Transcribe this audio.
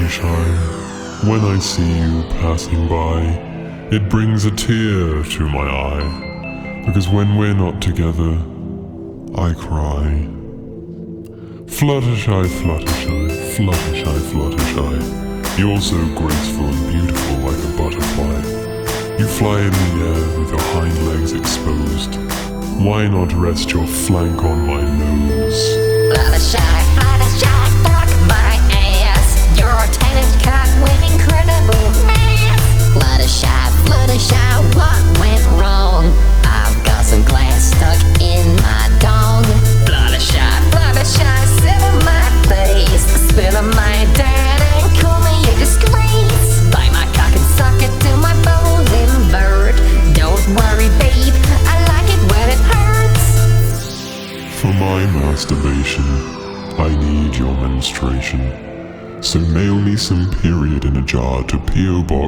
Fluttershy, when I see you passing by, it brings a tear to my eye, because when we're not together, I cry. Fluttershy, Fluttershy, Fluttershy, Fluttershy, you're so graceful and beautiful like a butterfly. You fly in the air with your hind legs exposed. Why not rest your flank on my nose? Fluttershy, Fluttershy, fuck my ass. You're a tennis cock with incredible mass. Fluttershy, Fluttershy, what went wrong? I've got some glass stuck in my dong. Fluttershy, Fluttershy, sit on my face, spit on my dirt and call me a disgrace. Bite my cock and suck it till my bones invert. Don't worry, babe, I like it when it hurts. For my masturbation, I need your menstruation. So mail me some period in a jar to P.O. Box